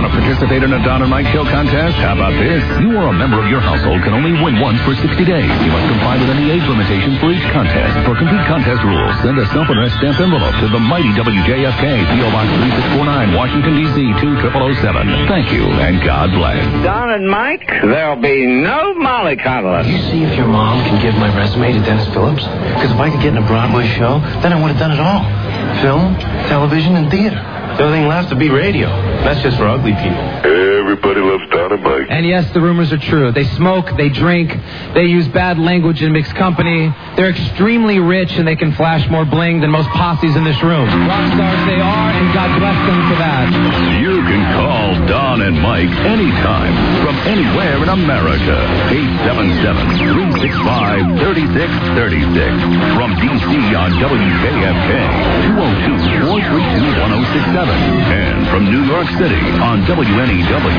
Want to participate in a Don and Mike Show contest? How about this? You or a member of your household can only win once for 60 days. You must comply with any age limitations for each contest. For complete contest rules, send a self-addressed stamped envelope to the mighty WJFK, P.O. Box 3649, Washington, D.C. 20007. Thank you, and God bless. Don and Mike, there'll be no mollycoddling. You see if your mom can give my resume to Dennis Phillips? Because if I could get in a Broadway show, then I would have done it all. Film, television, and theater. The only thing left to be radio. That's just for ugly people. Everybody loves Don and Mike. And yes, the rumors are true. They smoke, they drink, they use bad language in mixed company. They're extremely rich, and they can flash more bling than most posses in this room. Rock stars they are, and God bless them for that. You can call Don and Mike anytime from anywhere in America. 877-365-3636. From D.C. on WJFK, 202-432-1067. And from New York City on WNEW,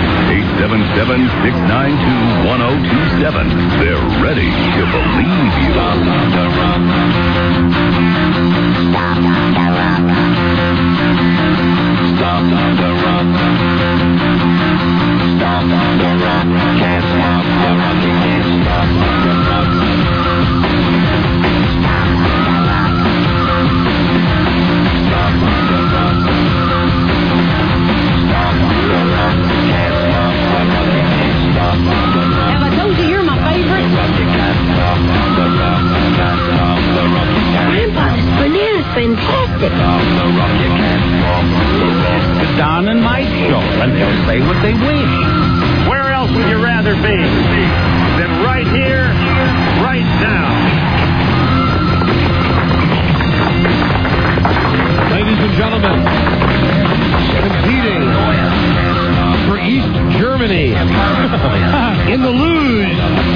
877-692-1027. They're ready to believe you. Stop the rock. Stop the rock. Can't stop the rock. You can't stop the rock. Stop the rock. Stop the rock. Can't stop the rock. You can't stop the rock. Have I told you you're my favorite? You can't stop the rock. Can't stop the rock. Grandpa, this banana's fantastic. Stop the rock. You can't stop the rock. The Don and Mike Show, and they'll say what they wish. Where else would you rather be than right here, right now? Ladies and gentlemen, competing for East Germany in the luge,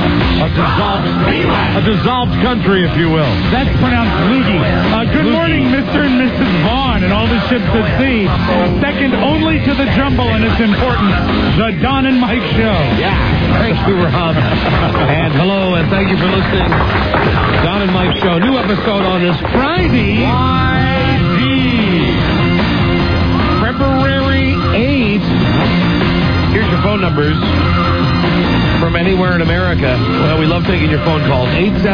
a dissolved country, if you will. That's pronounced Lugie. Good morning, Mr. and Mrs. Vaughn and all the ships at sea. Second only to the jumble in its importance, the Don and Mike Show. Yeah. Thank you, Rob. And hello, and thank you for listening. Don and Mike Show. New episode on this Friday. February 8th. Here's your phone numbers from anywhere in America. Well, we love taking your phone calls.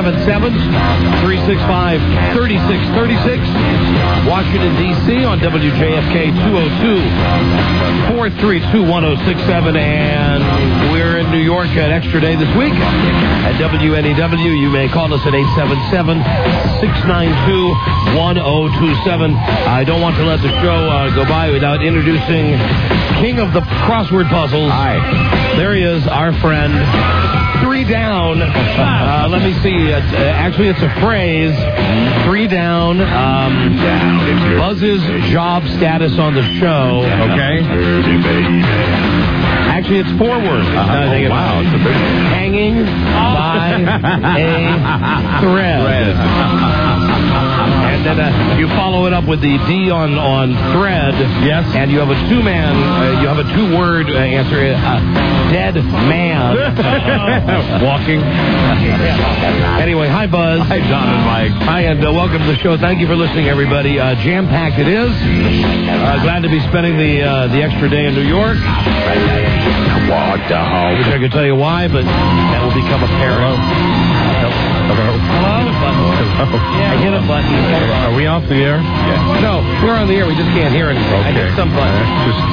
877-365-3636. Washington, D.C. on WJFK 202-432-1067. And we're in New York at Extra Day this week at WNEW. You may call us at 877-692-1027. I don't want to let the show go by without introducing King of the Crossword Puzzles. Hi. There he is, our friend. 3 down. Let me see. Actually, it's a phrase. 3 down. Buzz's job status on the show. Okay. Actually, it's 4 words. Wow. It's a big hanging by a thread. And then you follow it up with the D on thread. Yes. And you have a 2-man, you have a 2-word answer. Dead man. Walking. Anyway, hi, Buzz. Hi, Don and Mike. Hi, and welcome to the show. Thank you for listening, everybody. Jam-packed it is. Glad to be spending the extra day in New York. What the hell? I wish I could tell you why, but that will become apparent. Hello? Hello? I hit a button. Are we off the air? Yeah. No, we're on the air. We just can't hear anything. Okay. I hit some button.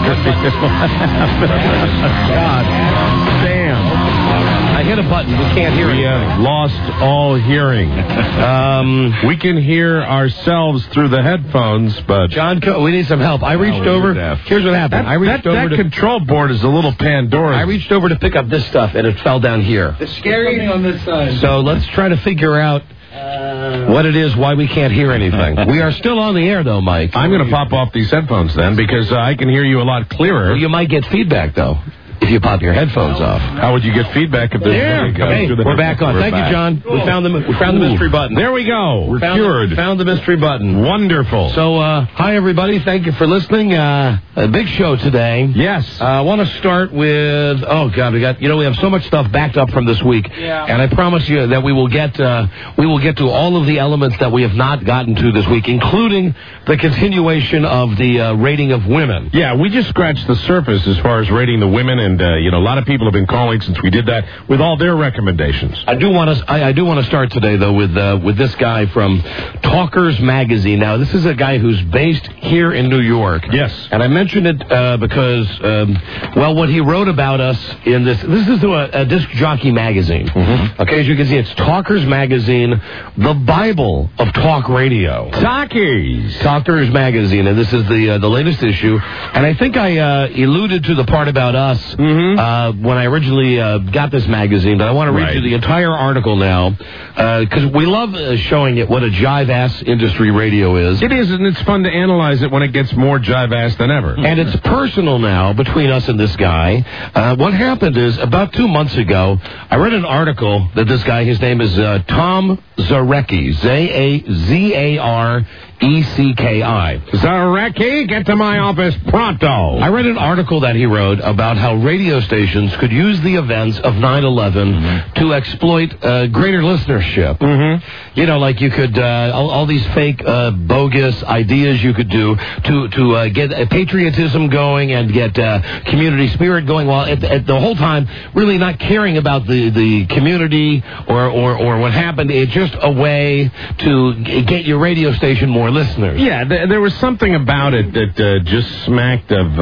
God damn. I hit a button. We can't hear anything. We have lost all hearing. We can hear ourselves through the headphones, but... John, we need some help. I reached over. Here's what happened. That control board is a little Pandora. I reached over to pick up this stuff, and it fell down here. The scary on this side. So let's try to figure out what it is, why we can't hear anything. We are still on the air, though, Mike. I'm going to pop off these headphones then, because I can hear you a lot clearer. Well, you might get feedback, though. if you pop your headphones off. How would you get feedback if this? Hey, we're back on. Thank you, John. We found the mystery button. There we go. We're cured. Found the mystery button. Wonderful. So, hi everybody. Thank you for listening. A big show today. Yes. I want to start with. Oh God, we have so much stuff backed up from this week, and I promise you that we will get to all of the elements that we have not gotten to this week, including the continuation of the rating of women. Yeah, we just scratched the surface as far as rating the women, and a lot of people have been calling since we did that with all their recommendations. I do want to start today though with this guy from Talkers Magazine. Now, this is a guy who's based here in New York. Yes, and I mentioned it because what he wrote about us in this is a disc jockey magazine. Mm-hmm. Okay, as you can see, it's Talkers Magazine, the Bible of talk radio. Talkers Magazine, and this is the latest issue. And I think I alluded to the part about us when I originally got this magazine, but I want to read you the entire article now because we love showing it what a jive-ass industry radio is. It is, and it's fun to analyze it when it gets more jive-ass than ever. And it's personal now between us and this guy. What happened is, about 2 months ago, I read an article that this guy, his name is Tom Zarecki, Z-A-R-E-C-K-I. Zarecki, get to my office pronto. I read an article that he wrote about how radio stations could use the events of 9/11 to exploit greater listenership. Mm-hmm. Like you could, all these fake, bogus ideas you could do to get patriotism going and get community spirit going, while at the whole time really not caring about the community or what happened. It's just a way to get your radio station more listeners. Yeah, there was something about it that just smacked of,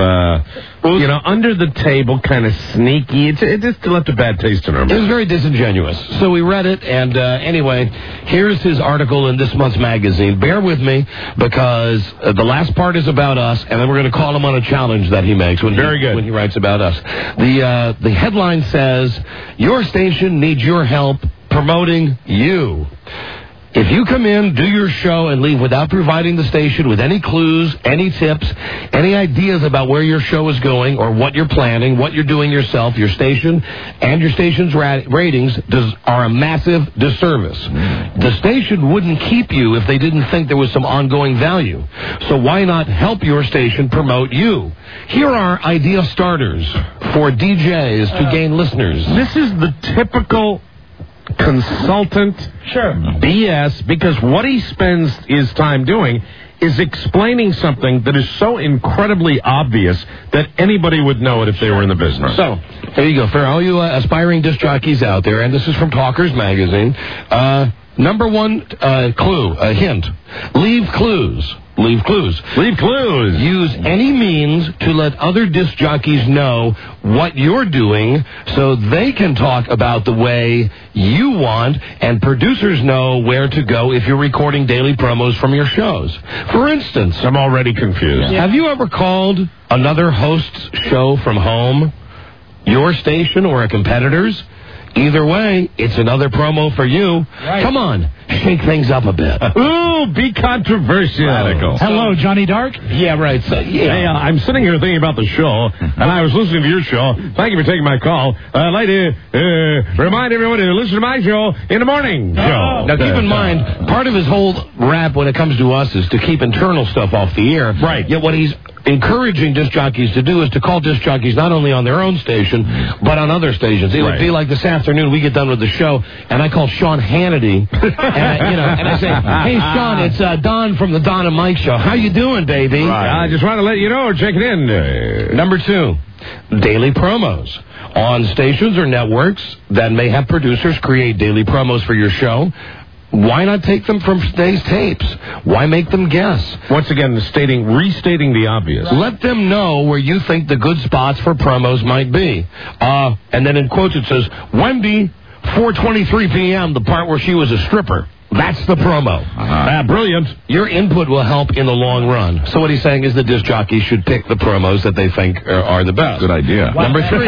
under the table, kind of sneaky. It just left a bad taste in our mouth. It was very disingenuous. So we read it, and anyway, here's his article in this month's magazine. Bear with me, because the last part is about us, and then we're going to call him on a challenge that he makes when he writes about us. The headline says, "Your station needs your help promoting you. If you come in, do your show, and leave without providing the station with any clues, any tips, any ideas about where your show is going or what you're planning, what you're doing yourself, your station and your station's ratings are a massive disservice. The station wouldn't keep you if they didn't think there was some ongoing value. So why not help your station promote you? Here are idea starters for DJs to gain listeners." This is the typical consultant BS, because what he spends his time doing is explaining something that is so incredibly obvious that anybody would know it if they were in the business. So, there you go. For all you aspiring disc jockeys out there, and this is from Talkers Magazine, number one hint, leave clues. Leave clues. Use any means to let other disc jockeys know what you're doing so they can talk about the way you want, and producers know where to go if you're recording daily promos from your shows. For instance, I'm already confused. Have you ever called another host's show from home, your station, or a competitor's? Either way, it's another promo for you. Right. Come on, shake things up a bit. Ooh, be controversial. Hello, Johnny Dark. Yeah, right. So, Hey, I'm sitting here thinking about the show, and I was listening to your show. Thank you for taking my call. I'd like to remind everyone to listen to my show in the morning show. Now, keep in mind, part of his whole rap when it comes to us is to keep internal stuff off the air. Right. Yet what he's encouraging disc jockeys to do is to call disc jockeys not only on their own station, but on other stations. It would be like this afternoon, we get done with the show, and I call Sean Hannity, and I say, "Hey, Sean, it's Don from the Don and Mike Show. How you doing, baby?" Right. I just want to let you know we're checking in. Number two, daily promos. On stations or networks that may have producers create daily promos for your show, why not take them from today's tapes? Why make them guess? Once again, restating the obvious. Let them know where you think the good spots for promos might be. And then in quotes it says, "Wendy, 4:23 p.m., the part where she was a stripper." That's the promo. Brilliant. Your input will help in the long run. So what he's saying is the disc jockeys should pick the promos that they think are the best. Good idea. Number three.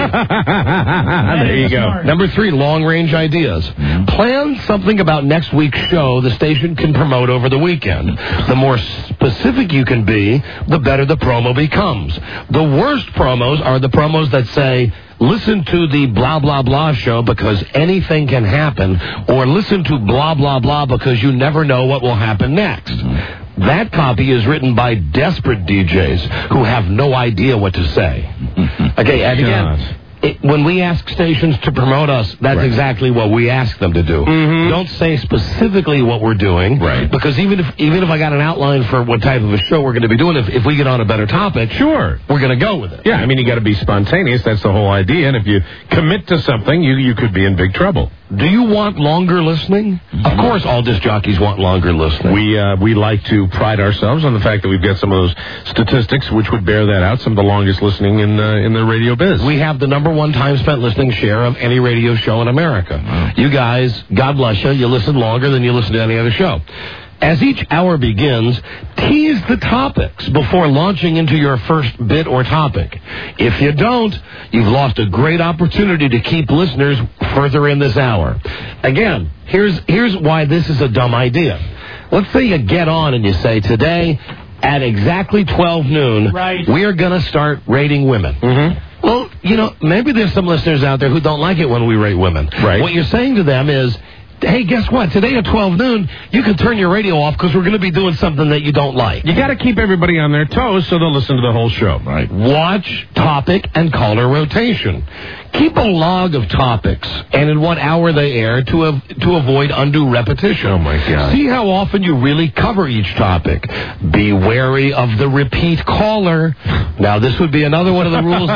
There you go. Number three, long-range ideas. Mm-hmm. Plan something about next week's show the station can promote over the weekend. The more specific you can be, the better the promo becomes. The worst promos are the promos that say, listen to the blah, blah, blah show because anything can happen, or listen to blah, blah, blah because you never know what will happen next. That copy is written by desperate DJs who have no idea what to say. Okay, and again, when we ask stations to promote us, that's exactly what we ask them to do. Don't say specifically what we're doing, because even if I got an outline for what type of a show we're going to be doing, if we get on a better topic, we're going to go with it. Yeah, I mean, you got to be spontaneous. That's the whole idea. And if you commit to something, you could be in big trouble. Do you want longer listening? Of course, all disc jockeys want longer listening. We like to pride ourselves on the fact that we've got some of those statistics which would bear that out. Some of the longest listening in the radio biz. We have the number one time spent listening share of any radio show in America. You guys, God bless you, you listen longer than you listen to any other show. As each hour begins, tease the topics before launching into your first bit or topic. If you don't, you've lost a great opportunity to keep listeners further in this hour. Again, here's why this is a dumb idea. Let's say you get on and you say, today, at exactly 12 noon, we are going to start rating women. Well, maybe there's some listeners out there who don't like it when we rate women. What you're saying to them is, hey, guess what? Today at 12 noon, you can turn your radio off because we're going to be doing something that you don't like. You got to keep everybody on their toes so they'll listen to the whole show. Watch, topic, and caller rotation. Keep a log of topics and in what hour they air to avoid undue repetition. Oh, my God. See how often you really cover each topic. Be wary of the repeat caller. Now, this would be another one of the rules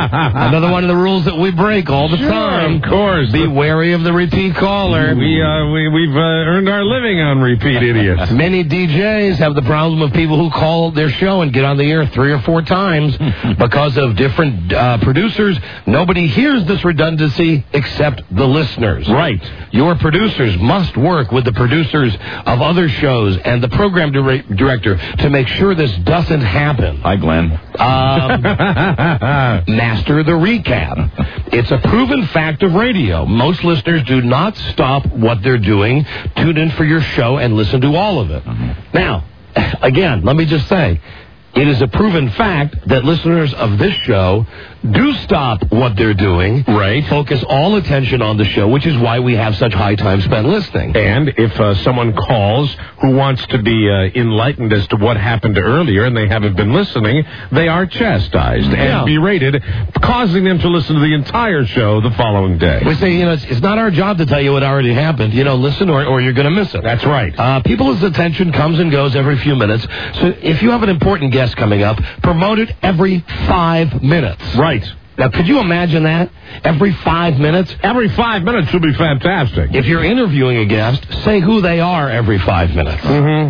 that we break all the time. Of course. Be wary of the repeat caller. We've earned our living on repeat idiots. Many DJs have the problem of people who call their show and get on the air 3 or 4 times because of different producers. Nobody hears this redundancy except the listeners. Your producers must work with the producers of other shows and the program director to make sure this doesn't happen. Hi, Glenn. Master the recap. It's a proven fact of radio. Most listeners do not stop what they're doing, tune in for your show, and listen to all of it. Now, again, let me just say, it is a proven fact that listeners of this show do stop what they're doing, focus all attention on the show, which is why we have such high time spent listening. And if someone calls who wants to be enlightened as to what happened earlier and they haven't been listening, they are chastised and berated, causing them to listen to the entire show the following day. We say, it's not our job to tell you what already happened. Listen or you're going to miss it. That's right. People's attention comes and goes every few minutes. So if you have an important guest coming up, promote it every 5 minutes. Now, could you imagine that? Every 5 minutes? Every 5 minutes would be fantastic. If you're interviewing a guest, say who they are every 5 minutes.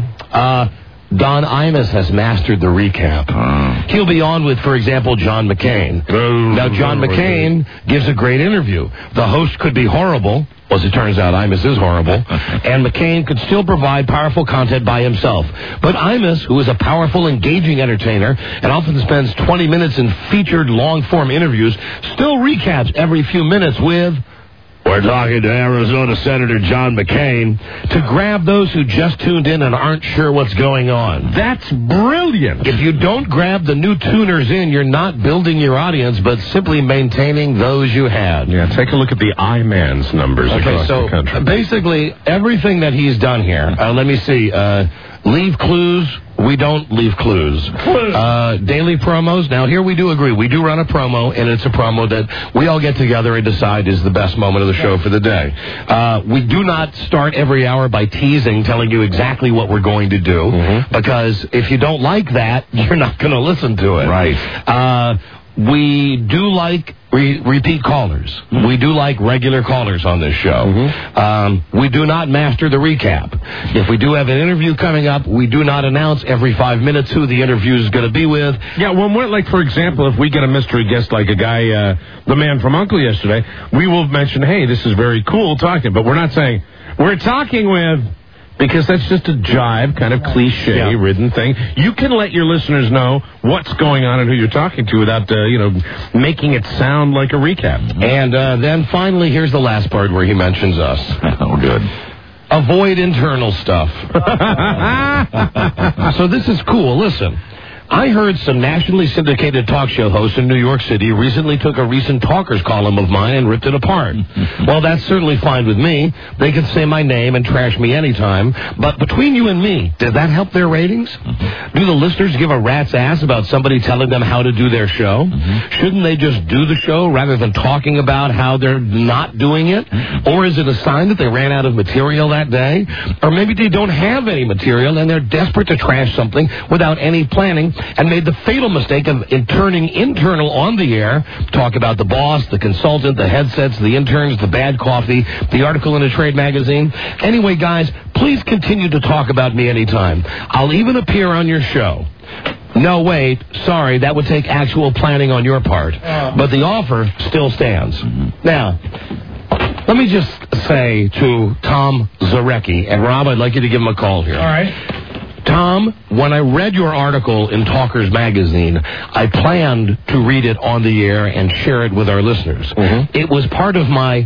Don Imus has mastered the recap. He'll be on with, for example, John McCain. Now, John McCain gives a great interview. The host could be horrible. Well, as it turns out, Imus is horrible. And McCain could still provide powerful content by himself. But Imus, who is a powerful, engaging entertainer and often spends 20 minutes in featured long-form interviews, still recaps every few minutes with, "We're talking to Arizona Senator John McCain," to grab those who just tuned in and aren't sure what's going on. That's brilliant. If you don't grab the new tuners in, you're not building your audience, but simply maintaining those you had. Yeah, take a look at the iMan's numbers across the country. Basically, everything that he's done here, let me see, leave clues. We don't leave clues. Daily promos. Now, here we do agree. We do run a promo, and it's a promo that we all get together and decide is the best moment of the show for the day. We do not start every hour by teasing, telling you exactly what we're going to do, because if you don't like that, you're not going to listen to it. We do like repeat callers. We do like regular callers on this show. We do not master the recap. If we do have an interview coming up, we do not announce every 5 minutes who the interview is going to be with. Yeah, when we're, like, for example, if we get a mystery guest like a guy, the man from Uncle yesterday, we will mention, hey, this is very cool talking, but we're not saying, we're talking with... Because that's just a jive, kind of cliche-ridden thing. You can let your listeners know what's going on and who you're talking to without, making it sound like a recap. And then finally, here's the last part where he mentions us. Oh, good. Avoid internal stuff. So this is cool. Listen. I heard some nationally syndicated talk show hosts in New York City recently took a recent Talkers column of mine and ripped it apart. Well, that's certainly fine with me. They can say my name and trash me anytime. But between you and me, did that help their ratings? Do the listeners give a rat's ass about somebody telling them how to do their show? Shouldn't they just do the show rather than talking about how they're not doing it? Or is it a sign that they ran out of material that day? Or maybe they don't have any material and they're desperate to trash something without any planning and made the fatal mistake of turning internal on the air, talk about the boss, the consultant, the headsets, the interns, the bad coffee, the article in a trade magazine. Anyway, guys, please continue to talk about me anytime. I'll even appear on your show. No, wait, sorry, that would take actual planning on your part. But the offer still stands. Now, let me just say to Tom Zarecki, and Rob, I'd like you to give him a call here. All right. Tom, when I read your article in Talkers Magazine, I planned to read it on the air and share it with our listeners. It was part of my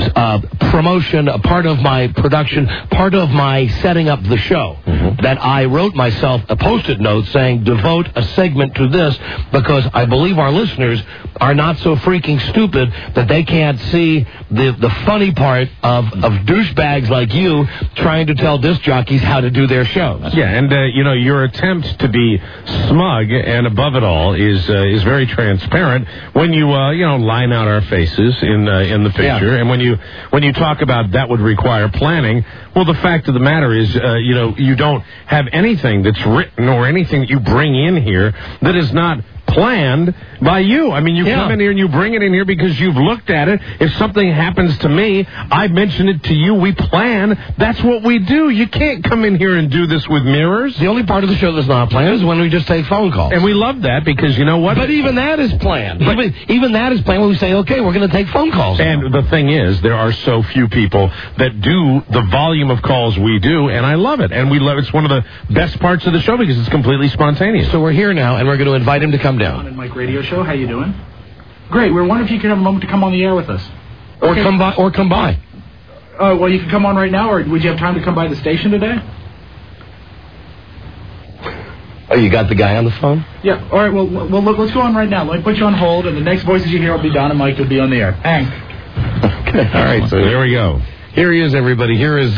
promotion, a part of my production, part of my setting up the show, that I wrote myself a Post-it note saying, devote a segment to this, because I believe our listeners are not so freaking stupid that they can't see the funny part of douchebags like you trying to tell disc jockeys how to do their shows. Yeah, and, your attempt to be smug and above it all is very transparent when you, line out our faces in the picture, and when you talk about that would require planning, well, the fact of the matter is, you don't have anything that's written or anything that you bring in here that is not planned by you. I mean, you come in here and you bring it in here because you've looked at it. If something happens to me, I mention it to you. We plan. That's what we do. You can't come in here and do this with mirrors. The only part of the show that's not planned is when we just take phone calls. And we love that because you know what? But even that is planned. Even that is planned when we say, okay, we're going to take phone calls. And the thing is, there are so few people that do the volume of calls we do, and I love it. And we love it's one of the best parts of the show because it's completely spontaneous. So we're here now, and we're going to invite him to come down. Don and Mike radio show. How you doing? Great. We're wondering if you could have a moment to come on the air with us. Or come by. Well, you can come on right now, or would you have time to come by the station today? Oh, you got the guy on the phone? Yeah. All right. Well, look, let's go on right now. Let me put you on hold, and the next voices you hear will be Don and Mike. Will be on the air. Hang. Okay. All right. So there we go. Here he is, everybody. Here is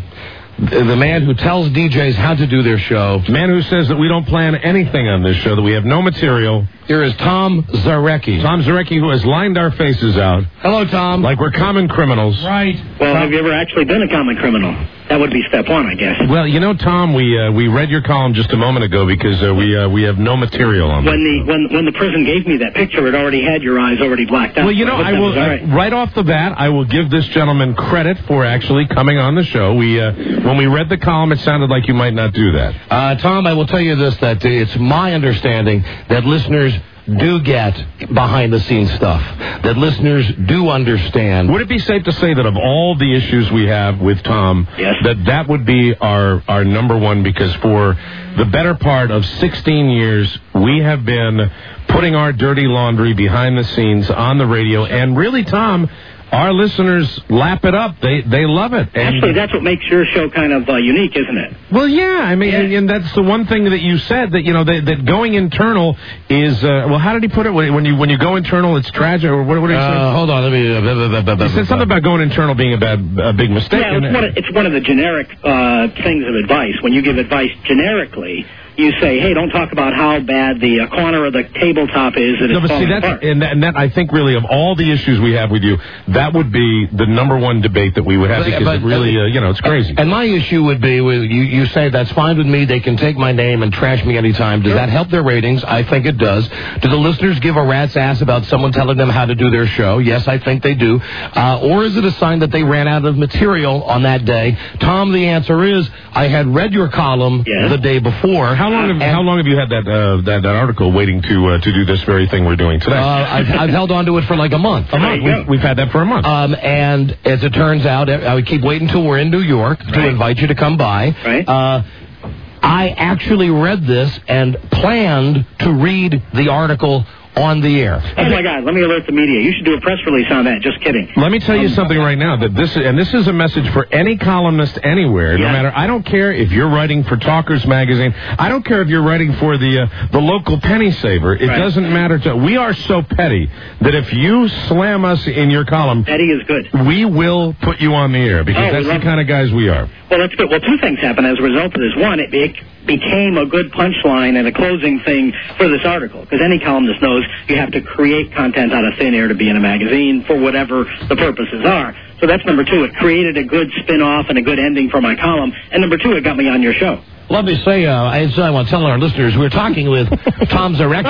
the man who tells DJs how to do their show. The man who says that we don't plan anything on this show, that we have no material. Here is Tom Zarecki. Tom Zarecki, who has lined our faces out. Hello, Tom. Like we're common criminals. Right. Well, have you ever actually been a common criminal? That would be step one, I guess. Well, Tom, we read your column just a moment ago because we have no material on it. When the prison gave me that picture, it already had your eyes already blacked out. Well, I will right off the bat, I will give this gentleman credit for actually coming on the show. When we read the column, it sounded like you might not do that. Tom, I will tell you this, that it's my understanding that listeners do get behind-the-scenes stuff, that listeners do understand. Would it be safe to say that of all the issues we have with Tom, that would be our number one, because for the better part of 16 years, we have been putting our dirty laundry behind the scenes on the radio, and really, Tom, our listeners lap it up. They love it. And actually, that's what makes your show kind of unique, isn't it? Well, yeah. I mean, and that's the one thing that you said, that that going internal is. Well, how did he put it? When you go internal, it's tragic. Or what did he say? Hold on. He said something about going internal being a big mistake. Yeah, it's one of the generic things of advice. When you give advice generically, you say, hey, don't talk about how bad the corner of the tabletop is and it's falling apart. And that, I think, really, of all the issues we have with you, that would be the number one debate that we would have, because it really, it's crazy. And my issue would be, with you say, that's fine with me, they can take my name and trash me anytime. Does that help their ratings? I think it does. Do the listeners give a rat's ass about someone telling them how to do their show? Yes, I think they do. Or is it a sign that they ran out of material on that day? Tom, the answer is, I had read your column the day before. How long have you had that article waiting to do this very thing we're doing today? I've held on to it for like a month. We've had that for a month. And as it turns out, I would keep waiting until we're in New York to invite you to come by. Right. I actually read this and planned to read the article on the air. Oh, my God. Let me alert the media. You should do a press release on that. Just kidding. Let me tell you something right now. That this is a message for any columnist anywhere. No matter. I don't care if you're writing for Talkers Magazine. I don't care if you're writing for the local penny saver. It doesn't matter. We are so petty that if you slam us in your column, petty is good. We will put you on the air because that's the kind of guys we are. Well, that's good. Well, two things happened as a result of this. One, it became a good punchline and a closing thing for this article, because any columnist knows you have to create content out of thin air to be in a magazine for whatever the purposes are. So that's number two. It created a good spin-off and a good ending for my column. And number two, it got me on your show. Let me say, I want to tell our listeners, we're talking with Tom Zarecki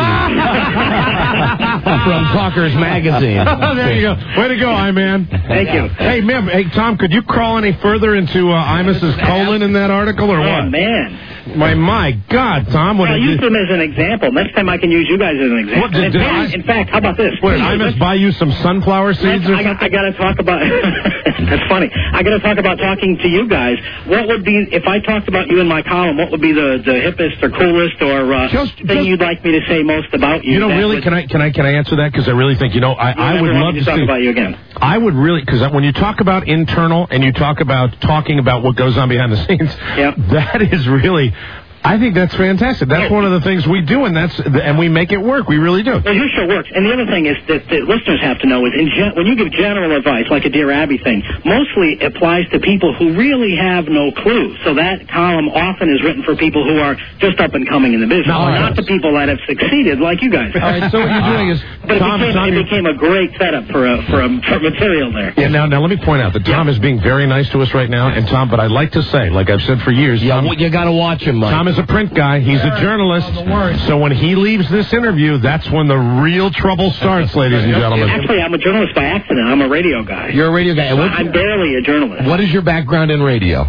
from Talkers Magazine. There you go. Way to go, I-Man. Thank you. Hey, man, Tom, could you crawl any further into Imus's colon in that article, or what? Oh, man. My God, Tom. I used them as an example. Next time I can use you guys as an example. In fact, how about this? What, did Imus buy you some sunflower seeds or something? I got to talk about... That's funny. I got to talk about talking to you guys. What would be, if I talked about you in my column, what would be the hippest or coolest or thing you'd like me to say most about you? You know, really, can I answer that? Because I really think, I would love to talk about you again. I would really, because when you talk about internal and you talk about talking about what goes on behind the scenes, that is really... I think that's fantastic. That's one of the things we do, and we make it work. We really do. Well, your show works. And the other thing is that the listeners have to know is when you give general advice, like a Dear Abby thing, mostly applies to people who really have no clue. So that column often is written for people who are just up and coming in the business, not the people that have succeeded like you guys. All right, so what you're doing is... But it became a great setup for material there. Yeah, now let me point out that Tom is being very nice to us right now. And Tom, but I'd like to say, like I've said for years... Tom, you got to watch him, Mike. Tom is a print guy. He's a journalist. So when he leaves this interview, that's when the real trouble starts, ladies and gentlemen. Actually, I'm a journalist by accident. I'm a radio guy. You're a radio guy. I'm barely a journalist. What is your background in radio?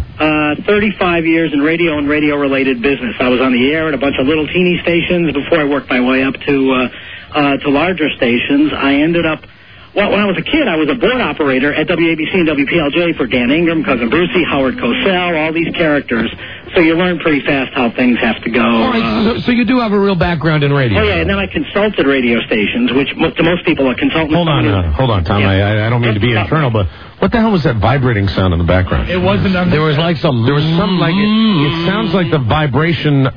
35 years in radio and radio-related business. I was on the air at a bunch of little teeny stations before I worked my way up to larger stations. I ended up... Well, when I was a kid, I was a board operator at WABC and WPLJ for Dan Ingram, Cousin Brucey, Howard Cosell, all these characters. So you learn pretty fast how things have to go. All right, so you do have a real background in radio. Oh, yeah, and then I consulted radio stations, which to most people a consultant... Hold on, Tom. Yeah. I don't mean to be internal, but what the hell was that vibrating sound in the background? It wasn't... There was some like... It sounds like the vibration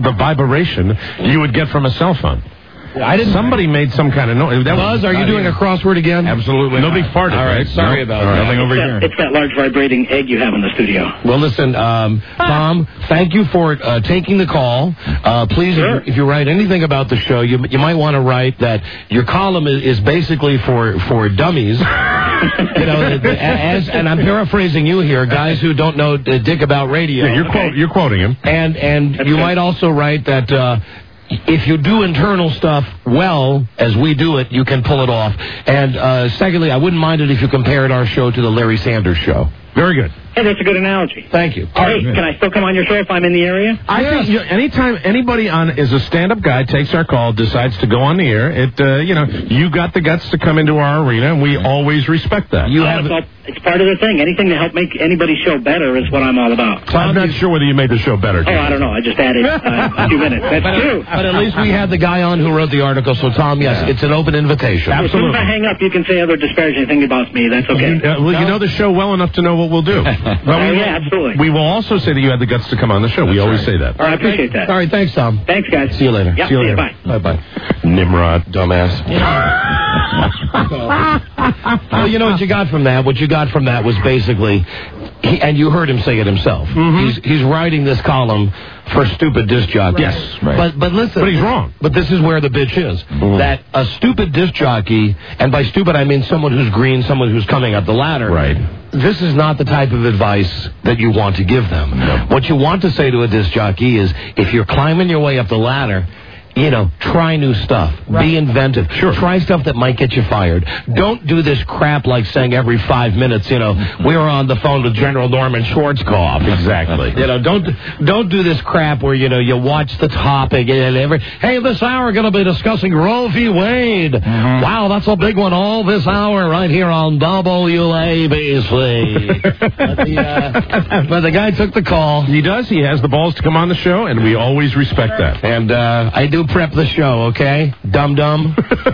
you would get from a cell phone. Somebody made some kind of noise. Buzz, are you doing a crossword again? Absolutely. Nobody farted. All right, sorry about that. Nothing over here. It's that large vibrating egg you have in the studio. Well, listen, Tom, thank you for taking the call. Please, if you write anything about the show, you might want to write that your column is basically for dummies. And I'm paraphrasing you here, guys who don't know dick about radio. Yeah, you're quoting him. And you might also write that... if you do internal stuff well, as we do it, you can pull it off. And secondly, I wouldn't mind it if you compared our show to the Larry Sanders Show. Very good. Hey, that's a good analogy. Thank you. Hey, can I still come on your show if I'm in the area? I think anytime anybody is a stand-up guy, takes our call, decides to go on the air, you got the guts to come into our arena, and we always respect that. It's part of the thing. Anything to help make anybody's show better is what I'm all about. So I'm not sure whether you made the show better. Oh, I don't know. I just added a few minutes. That's true. But at least we had the guy on who wrote the article. So, Tom, yes, it's an open invitation. Absolutely. As soon as I hang up, you can say other disparaging thing about me. That's okay. You know the show well enough to know what we'll do. Yeah, absolutely. We will also say that you had the guts to come on the show. We always say that. All right, I appreciate that. All right, thanks, Tom. Thanks, guys. See you later. Yep, see you later. Bye. Bye-bye. Nimrod. Dumbass. Well, you know what you got from that? What you got from that was basically, and you heard him say it himself. Mm-hmm. He's writing this column for stupid disc jockeys. Yes, right. But listen. But he's wrong. But this is where the bitch is. Mm-hmm. That a stupid disc jockey, and by stupid I mean someone who's green, someone who's coming up the ladder. Right. This is not the type of advice that you want to give them. No. What you want to say to a disc jockey is, if you're climbing your way up the ladder, try new stuff. Right. Be inventive. Sure. Try stuff that might get you fired. Don't do this crap like saying every 5 minutes, we were on the phone with General Norman Schwarzkopf. Exactly. Don't do this crap where, you watch the topic and hey, this hour we're going to be discussing Roe v. Wade. Mm-hmm. Wow, that's a big one all this hour right here on WABC. But the guy took the call. He does. He has the balls to come on the show, and we always respect that. And I do do prep the show, okay? Dum-dum.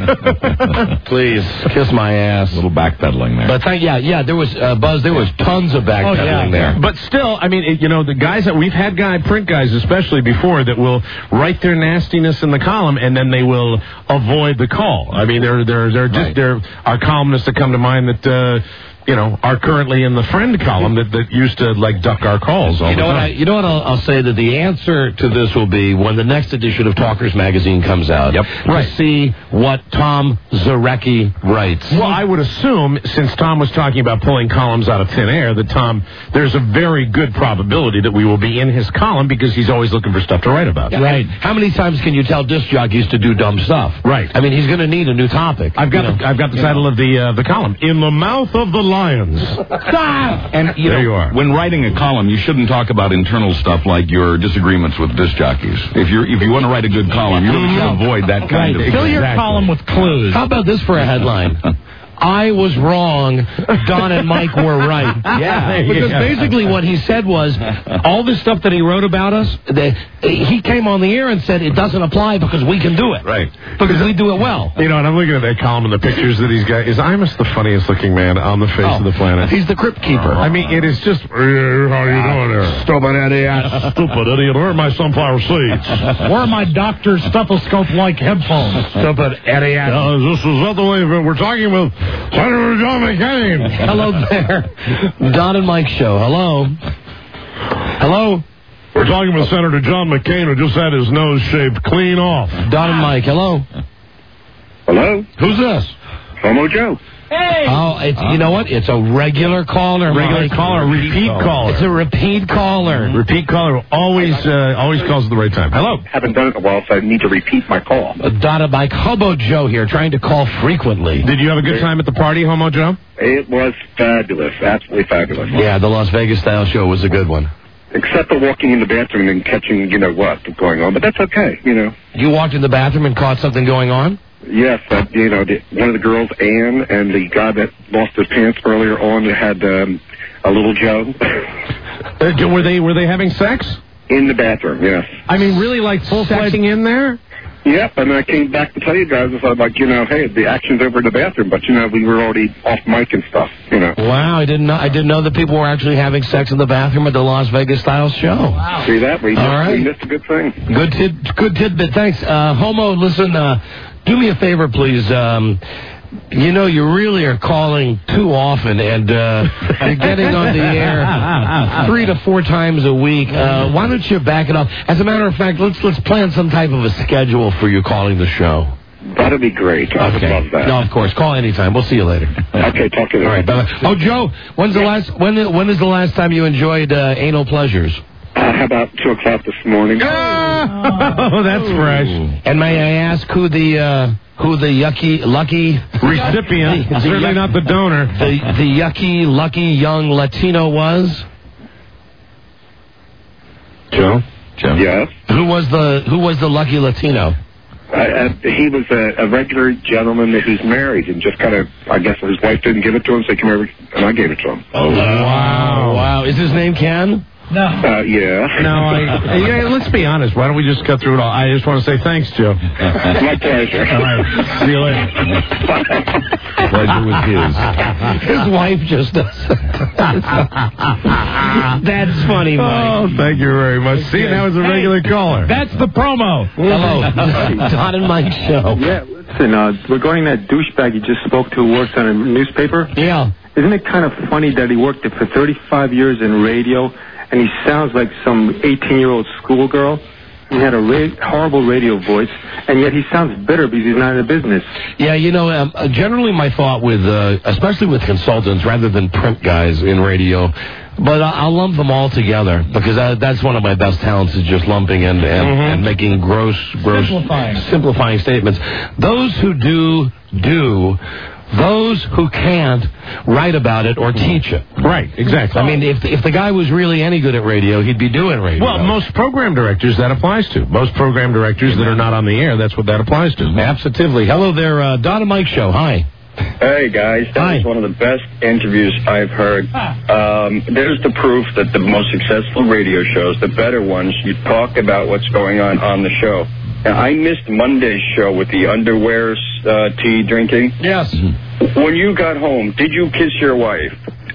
Please, kiss my ass. A little backpedaling there. But there was, Buzz, there was tons of backpedaling there. But still, I mean, the guys that we've had print guys especially before that will write their nastiness in the column and then they will avoid the call. I mean, there are columnists that come to mind that are currently in the friend column that used to duck our calls all the time. You know what I'll say that the answer to this will be when the next edition of Talkers Magazine comes out. Yep. To see what Tom Zarecki writes. Well, I would assume, since Tom was talking about pulling columns out of thin air, that there's a very good probability that we will be in his column because he's always looking for stuff to write about. Yeah, right. How many times can you tell disc jockeys to do dumb stuff? Right. I mean, he's going to need a new topic. I've got the title of the column. In the Mouth of the Lions. Stop! And there you are. When writing a column, you shouldn't talk about internal stuff like your disagreements with disc jockeys. If you want to write a good column, you really should avoid that kind of. Fill your column with clues. How about this for a headline? I was wrong. Don and Mike were right. Yeah. Because basically what he said was, all this stuff that he wrote about us, he came on the air and said it doesn't apply because we can do it. Right. Because we do it well. And I'm looking at that column and the pictures that he's got. Is Imus the funniest looking man on the face of the planet? He's the crypt keeper. I mean, it is just, how are you doing there? Stupid idiot. Stupid idiot. Where are my sunflower seeds? Where are my doctor's stethoscope-like headphones? Stupid idiot. Is that the way we're talking about Senator John McCain? Hello there. Don and Mike show. Hello. Hello. We're talking with Senator John McCain, who just had his nose shaved clean off. Don and Mike. Hello. Hello. Who's this? Homo Joe. Hey! Oh, you know what? It's a regular caller. Repeat caller. It's a repeat caller. Repeat caller always calls at the right time. Hello. Haven't done it in a while, so I need to repeat my call. Don and Mike, Hobo Joe here, trying to call frequently. Did you have a good time at the party, Homo Joe? It was fabulous. Absolutely fabulous. Yeah, the Las Vegas style show was a good one. Except for walking in the bathroom and catching, what's going on. But that's okay, You walked in the bathroom and caught something going on? Yes, one of the girls, Ann, and the guy that lost his pants earlier on had a little Joe. Were they having sex? In the bathroom, yes. I mean, really, full-fledged in there? Yep, and I came back to tell you guys, I was hey, the action's over in the bathroom, but, we were already off mic and stuff, Wow, I didn't know that people were actually having sex in the bathroom at the Las Vegas style show. Wow. See that? We missed a good thing. Good tidbit. Thanks. Homo, listen, do me a favor, please. You really are calling too often, and you're getting on the air 3 to 4 times a week. Why don't you back it up? As a matter of fact, let's plan some type of a schedule for you calling the show. That'd be great. I would love that. No, of course. Call anytime. We'll see you later. Okay, talk to you later. All right, bye-bye. Oh, Joe, when is the last time you enjoyed anal pleasures? How about 2 o'clock this morning? Oh, that's fresh. And may I ask who the lucky recipient, certainly not the donor, the lucky young Latino was? Joe? Yes. Who was the lucky Latino? He was a regular gentleman who's married and just kind of, I guess his wife didn't give it to him, so he came over and I gave it to him. Oh, wow. Is his name Ken? No. Yeah. No, let's be honest. Why don't we just cut through it all? I just want to say thanks, Joe. My pleasure. All right. See you later. Pleasure was his. His wife just does. That's funny, Mike. Oh, thank you very much. See, now it's a regular caller. That's the promo. Hello. Don and Mike show. Yeah, listen, regarding that douchebag you just spoke to who works on a newspaper. Yeah. Isn't it kind of funny that he worked for 35 years in radio, and he sounds like some 18-year-old schoolgirl? He had a horrible radio voice, and yet he sounds bitter because he's not in the business. Yeah, generally my thought with, especially with consultants rather than print guys in radio, but I'll lump them all together because that's one of my best talents is just lumping and making gross simplifying statements. Those who do. Those who can't write about it or teach it. Right, exactly. I mean, if the guy was really any good at radio, he'd be doing radio. Well, most program directors that applies to. Most program directors that are not on the air, that's what that applies to. Absolutely. Hello there, Don and Mike show. Hi. Hey, guys. That was one of the best interviews I've heard. There's the proof that the most successful radio shows, the better ones, you talk about what's going on the show. I missed Monday's show with the underwear tea drinking. Yes. When you got home, did you kiss your wife?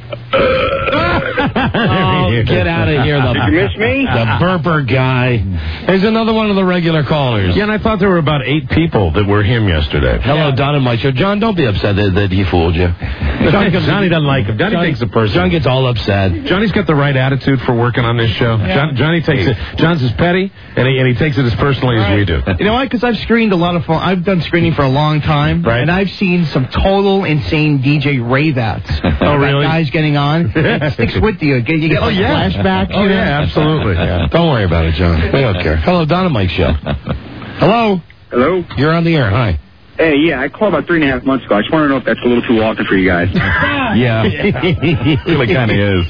Oh, get out of here. Did you miss me? The burper guy. Here's another one of the regular callers. Yeah, and I thought there were about 8 people that were him yesterday. Hello, Don and Mike Show. John, don't be upset that he fooled you. Johnny doesn't like him. Johnny takes it personally. John gets all upset. Johnny's got the right attitude for working on this show. Yeah. Johnny takes it. John's as petty, and he takes it as personally as we do. You know why? Because I've screened a lot of phone. I've done screening for a long time, right? And I've seen some total insane DJ rave-outs. Oh, really? Guys getting on. It sticks with you. You get like flashback. Oh, yeah, absolutely. Yeah. Don't worry about it, John. We don't care. Hello, Don and Mike Show. Hello? Hello? You're on the air. Hi. Hey, yeah, I called about 3.5 months ago. I just want to know if that's a little too often for you guys. Yeah. Really kind of is.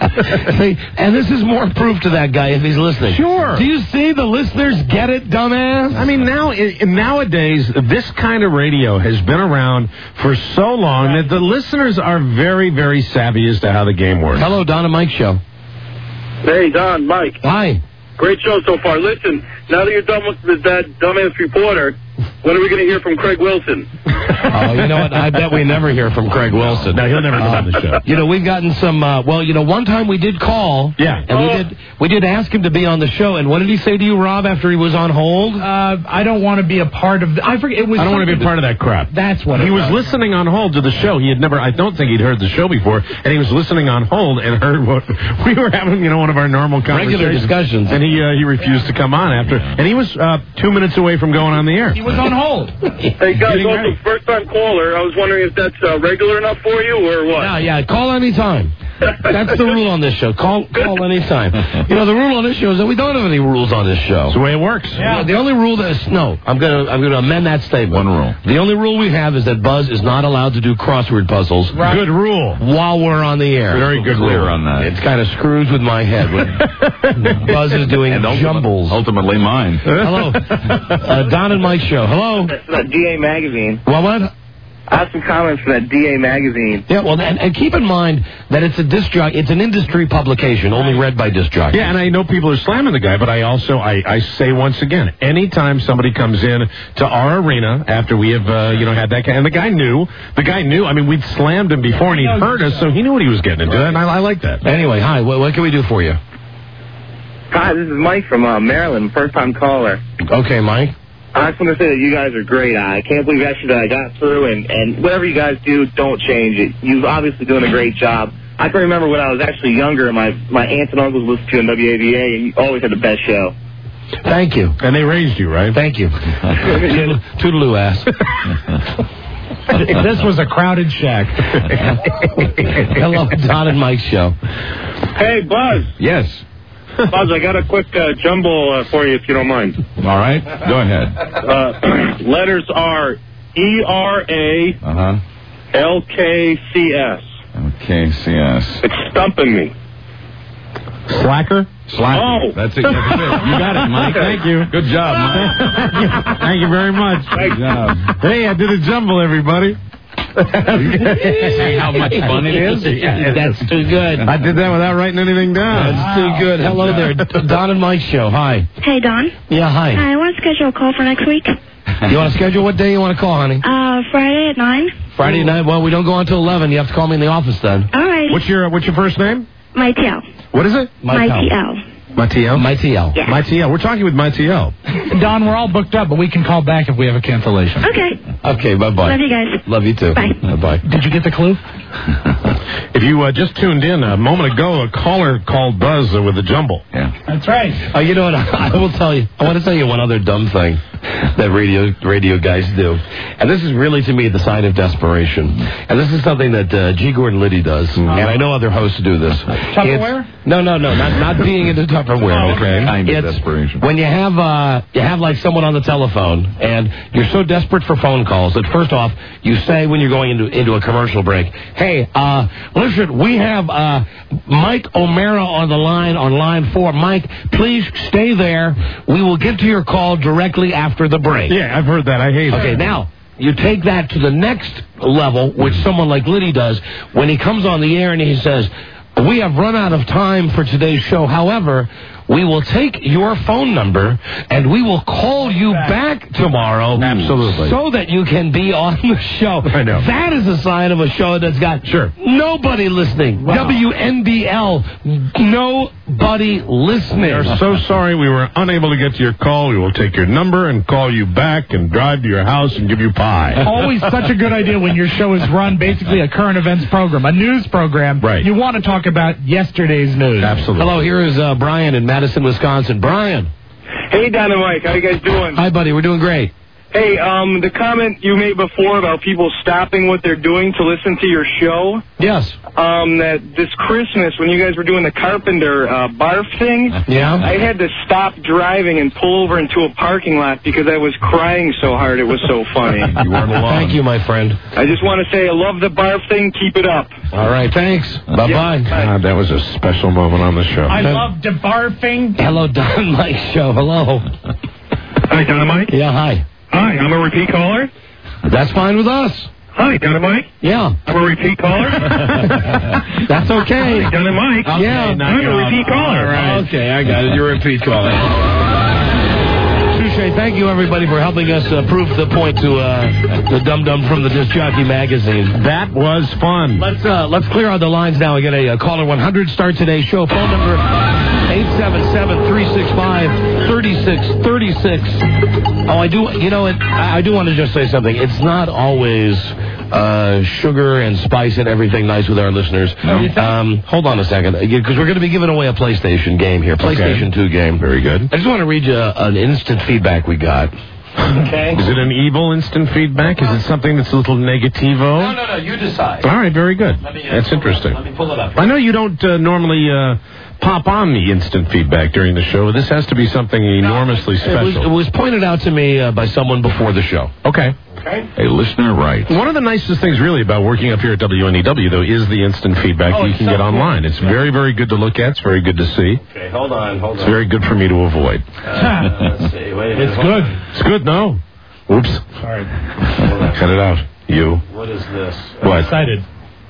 See, and this is more proof to that guy if he's listening. Sure. Do you see the listeners get it, dumbass? I mean, nowadays, this kind of radio has been around for so long that the listeners are very, very savvy as to how the game works. Hello, Don and Mike Show. Hey, Don, Mike. Hi. Great show so far. Listen, now that you're done with that dumbass reporter, when are we going to hear from Craig Wilson? Oh, you know what? I bet we never hear from Craig Wilson. No, he'll never come on the show. You know, we've gotten some, one time we did call. Yeah. And we did ask him to be on the show. And what did he say to you, Rob, after he was on hold? I don't want to be a part of I forget. It was. I don't want to be a part of that crap. That's what he was listening on hold to the show. He had never, I don't think he'd heard the show before, and he was listening on hold and heard what we were having, one of our normal conversations. Regular discussions. And he refused to come on after. And he was 2 minutes away from going on the air. He was on hold. Hey, guys, also first-time caller. I was wondering if that's regular enough for you or what? Yeah, call anytime. That's the rule on this show. Call anytime. The rule on this show is that we don't have any rules on this show. That's the way it works. Yeah. The only rule I'm gonna amend that statement. One rule. The only rule we have is that Buzz is not allowed to do crossword puzzles. Right. Good rule. While we're on the air. Very good Clear rule on that. It's kind of screws with my head when Buzz is doing jumbles. Ultimately mine. Hello. Don and Mike Show. Hello. That's that DA magazine. What? I have some comments for that DA magazine. Yeah, well, and keep in mind that it's it's an industry publication, only read by disc jockeys. Yeah, and I know people are slamming the guy, but I also, I say once again, anytime somebody comes in to our arena after we have, had that guy, and the guy knew, I mean, we'd slammed him before and he'd heard us, so he knew what he was getting into, and I like that. Anyway, hi, what can we do for you? Hi, this is Mike from Maryland, first-time caller. Okay, Mike. I just want to say that you guys are great. I can't believe actually that I got through, and whatever you guys do, don't change it. You're obviously doing a great job. I can remember when I was actually younger, my aunts and uncles listened to you on WAVA, and you always had the best show. Thank you. And they raised you, right? Thank you. Toodaloo ass. This was a crowded shack. Hello, Don and Mike Show. Hey, Buzz. Yes. Buzz, I got a quick jumble for you, if you don't mind. All right. Go ahead. Letters are ERA LKCS. LKCS. It's stumping me. Slacker? Oh. That's it. You got it, Mike. Thank you. Good job, Mike. Thank you very much. Good job. Hey, I did a jumble, everybody. See how much fun it is? That's too good. I did that without writing anything down. That's too good. Hello there, Don and Mike Show. Hi. Hey, Don. Yeah, hi. I want to schedule a call for next week. You want to schedule what day you want to call, honey? Friday at 9. Friday night? Well, we don't go until 11. You have to call me in the office then. All right. What's your first name? Mytel. What is it? Mytel. Mytel? Mytel. Yeah. Mytel. We're talking with Mytel. Don, we're all booked up, but we can call back if we have a cancellation. Okay. Okay, bye-bye. Love you guys. Love you too. Bye. Bye-bye. Did you get the clue? If you just tuned in a moment ago, a caller called Buzz with a jumble. Yeah. That's right. You know what? I will tell you. I want to tell you one other dumb thing that radio guys do. And this is really, to me, the sign of desperation. And this is something that G. Gordon Liddy does. And I know other hosts do this. Tupperware? No. Not being into Tupperware, okay? Kind of desperation. When you have like someone on the telephone and you're so desperate for phone calls that first off, you say when you're going into a commercial break, hey, listen, we have Mike O'Mara on the line, on line 4. Mike, please stay there. We will get to your call directly after the break. Yeah, I've heard that. I hate it. Okay, now, you take that to the next level, which someone like Liddy does, when he comes on the air and he says, we have run out of time for today's show. However, we will take your phone number and we will call you back tomorrow. Absolutely. So that you can be on the show. I know. That is a sign of a show that's got nobody listening. Wow. WNBL, nobody listening. We are so sorry we were unable to get to your call. We will take your number and call you back and drive to your house and give you pie. Always such a good idea when your show is run basically a current events program, a news program. Right. You want to talk about yesterday's news. Absolutely. Hello, here is Brian in Madison, Wisconsin. Brian. Hey, Don and Mike. How you guys doing? Hi, buddy. We're doing great. Hey, the comment you made before about people stopping what they're doing to listen to your show. Yes. That this Christmas, when you guys were doing the Carpenter barf thing, I had to stop driving and pull over into a parking lot because I was crying so hard. It was so funny. You weren't alone. Thank you, my friend. I just want to say I love the barf thing. Keep it up. All right, thanks. Bye-bye. God, that was a special moment on the show. I love debarfing. Hello, Don Mike Show. Hello. Hi, Don and Mike. Yeah, hi. Hi, I'm a repeat caller. That's fine with us. Hi, Don and Mike. Yeah. I'm a repeat caller. That's okay. Hi, Don and Mike. Okay, yeah, I'm a repeat caller. All right. Okay, I got it. You're a repeat caller. Touche. Thank you, everybody, for helping us prove the point to the Dum Dum from the Disc Jockey magazine. That was fun. Let's clear out the lines now. We get a caller 100 start today's show. Phone number 877-365-3636. Oh, I do. You know, I do want to just say something. It's not always sugar and spice and everything nice with our listeners. Hold on a second, because we're going to be giving away a PlayStation game here. PlayStation 2 game. Very good. I just want to read you an instant feedback we got. Okay. Is it an evil instant feedback? Is it something that's a little negativo? No. You decide. All right, very good. That's interesting. Let me pull it up. I know you don't normally pop on the instant feedback during the show. This has to be something enormously special. It was pointed out to me by someone before the show. Okay. A listener writes. One of the nicest things really about working up here at WNEW, though, is the instant feedback that you can get online. It's very, very good to look at. It's very good to see. Okay, hold on. It's very good for me to avoid. Let's see. Wait a minute. It's good. It's good, no. Oops. Sorry. Cut it out. You. What is this? What? I'm excited.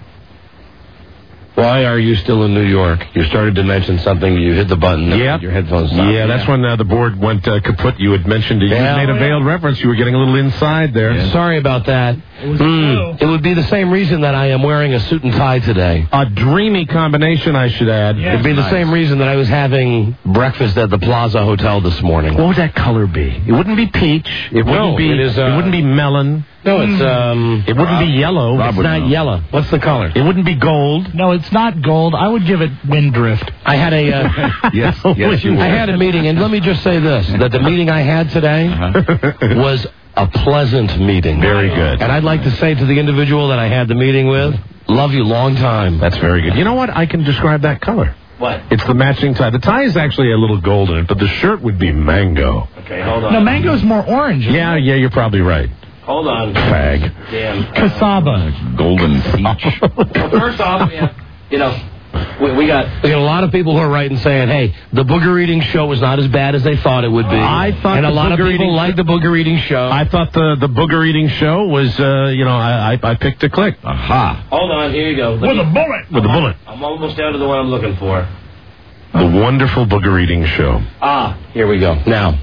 Why are you still in New York? You started to mention something. You hit the button. Your headphones stopped. Yeah, that's when the board went kaput. You had mentioned it. You made a veiled reference. You were getting a little inside there. Yeah. Sorry about that. It would be the same reason that I am wearing a suit and tie today. A dreamy combination, I should add. Yeah, it'd be the same reason that I was having breakfast at the Plaza Hotel this morning. What would that color be? It wouldn't be peach. It wouldn't be. It wouldn't be melon. No, it's It wouldn't be yellow. It's not yellow. What's the color? It wouldn't be gold. No, it's not gold. I would give it wind drift. I had a yes, you I had a meeting, and let me just say this: that the meeting I had today was a pleasant meeting. Very good. And I'd like to say to the individual that I had the meeting with, love you long time. That's very good. You know what? I can describe that color. What? It's the matching tie. The tie is actually a little gold in it, but the shirt would be mango. Okay, hold on. No, mango's more orange. Yeah, you're probably right. Hold on. Fag. Damn. Cassava. Golden peach. Well, first off, we got a lot of people who are writing saying, hey, the booger eating show was not as bad as they thought it would be. I thought and a lot of people like the booger eating show. I thought the booger eating show was, I picked a click. Aha. Hold on, here you go. With a bullet. With a bullet. I'm almost down to the one I'm looking for. The wonderful booger eating show. Here we go. Now,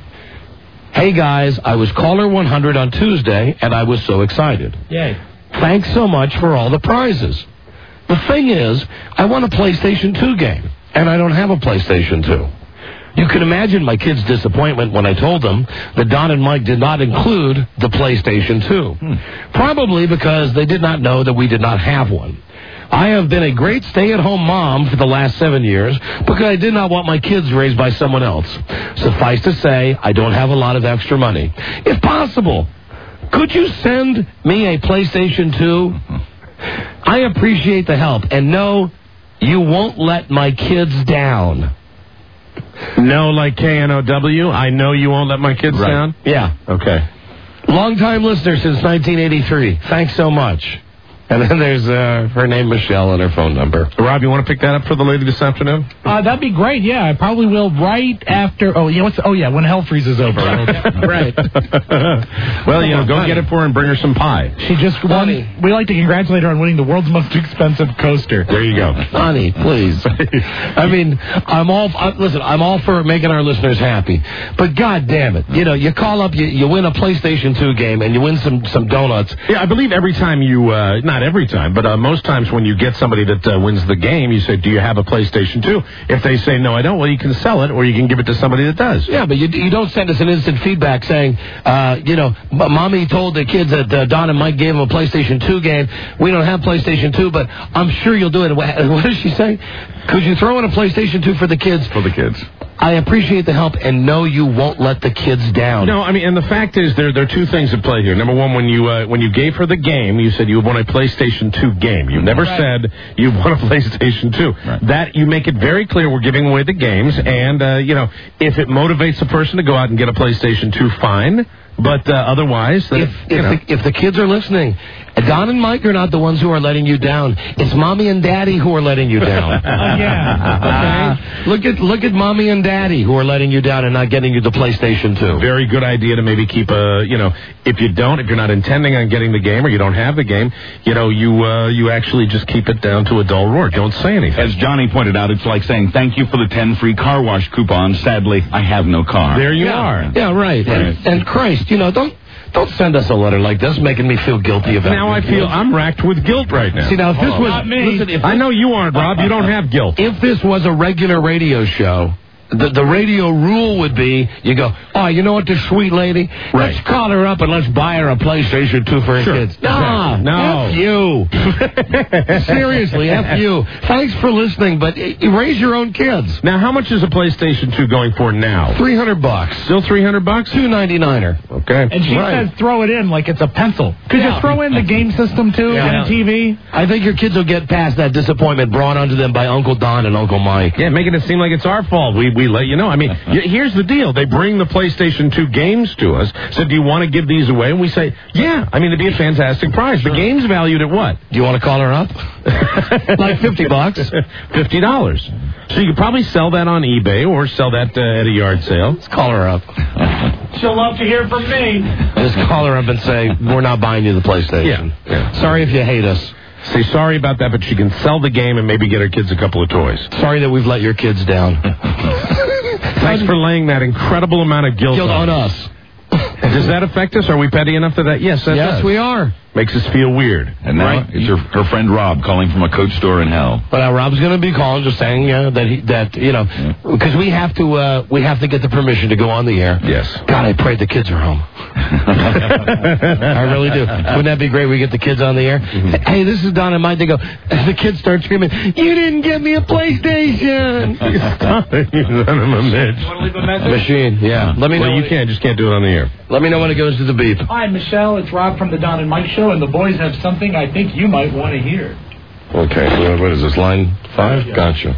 hey guys, I was caller 100 on Tuesday, and I was so excited. Yay. Thanks so much for all the prizes. The thing is, I want a PlayStation 2 game, and I don't have a PlayStation 2. You can imagine my kids' disappointment when I told them that Don and Mike did not include the PlayStation 2. Probably because they did not know that we did not have one. I have been a great stay-at-home mom for the last 7 years because I did not want my kids raised by someone else. Suffice to say, I don't have a lot of extra money. If possible, could you send me a PlayStation 2? I appreciate the help, and no, you won't let my kids down. No, like K-N-O-W? I know you won't let my kids down? Yeah. Okay. Long-time listener since 1983. Thanks so much. And then there's her name, Michelle, and her phone number. Rob, you want to pick that up for the lady this afternoon? That'd be great. Yeah, I probably will right after. When hell freezes over. Right. Well, go get it for her and bring her some pie. She just won. We like to congratulate her on winning the world's most expensive coaster. There you go, honey. Please. I mean, I'm all for making our listeners happy, but God damn it, you call up, you win a PlayStation 2 game, and you win some donuts. Yeah, I believe every time you, not every time, but most times when you get somebody that wins the game, you say, do you have a PlayStation 2? If they say, no, I don't, well, you can sell it, or you can give it to somebody that does. Yeah, but you don't send us an instant feedback saying, Mommy told the kids that Don and Mike gave them a PlayStation 2 game. We don't have PlayStation 2, but I'm sure you'll do it. What does she say? Could you throw in a PlayStation 2 for the kids? For the kids. I appreciate the help, and no, you won't let the kids down. No, I mean, and the fact is, there are two things at play here. Number one, when you gave her the game, you said you want a PlayStation 2 game. You never said you want a PlayStation 2. Right. That you make it very clear we're giving away the games, and if it motivates a person to go out and get a PlayStation 2, fine. But otherwise, if the kids are listening, Don and Mike are not the ones who are letting you down. It's Mommy and Daddy who are letting you down. Yeah. Okay. Look at Mommy and Daddy who are letting you down and not getting you the PlayStation 2. Very good idea to maybe keep if you're not intending on getting the game or you don't have the game, you actually just keep it down to a dull roar. Don't say anything. As Johnny pointed out, it's like saying thank you for the 10 free car wash coupons. Sadly, I have no car. There you are. Yeah, right. And Christ, don't send us a letter like this, making me feel guilty about it. Now I feel I'm racked with guilt right now. See, now if this was not me. Listen, I know you aren't, Rob. You don't have guilt. If this was a regular radio show, the radio rule would be, you go, oh, you know what, this sweet lady? Right. Let's call her up and let's buy her a PlayStation 2 for her kids. No. F you. Seriously, F you. Thanks for listening, but raise your own kids. Now, how much is a PlayStation 2 going for now? $300. Still $300? $299. Okay. And she says throw it in like it's a pencil. Could you throw in the game system, too, and a TV? I think your kids will get past that disappointment brought onto them by Uncle Don and Uncle Mike. Yeah, making it seem like it's our fault. We let you know. I mean, here's the deal. They bring the PlayStation 2 games to us. Said, do you want to give these away? And we say, yeah. I mean, it'd be a fantastic prize. The game's valued at what? Do you want to call her up? Like $50. $50. So you could probably sell that on eBay or sell that at a yard sale. Let's call her up. She'll love to hear from me. Just call her up and say, we're not buying you the PlayStation. Yeah. Sorry if you hate us. Say sorry about that, but she can sell the game and maybe get her kids a couple of toys. Sorry that we've let your kids down. Thanks for laying that incredible amount of guilt on us. Does that affect us? Are we petty enough to that? Yes, that does. We are. Makes us feel weird. And now it's her friend Rob calling from a Coach store in hell. But Rob's going to be calling, just saying because we have to get the permission to go on the air. Yes. God, I pray the kids are home. I really do. Wouldn't that be great? We get the kids on the air. Mm-hmm. Hey, this is Don and Mike. They go. The kids start screaming, "You didn't get me a PlayStation!" Stop it, you son of a bitch. You want to leave a message? Machine. Yeah. Let me know. Well, you just can't do it on the air. Let me know when it goes to the beep. Hi, Michelle. It's Rob from the Don and Mike Show, and the boys have something I think you might want to hear. Okay. What is this, line 5? Yeah. Gotcha.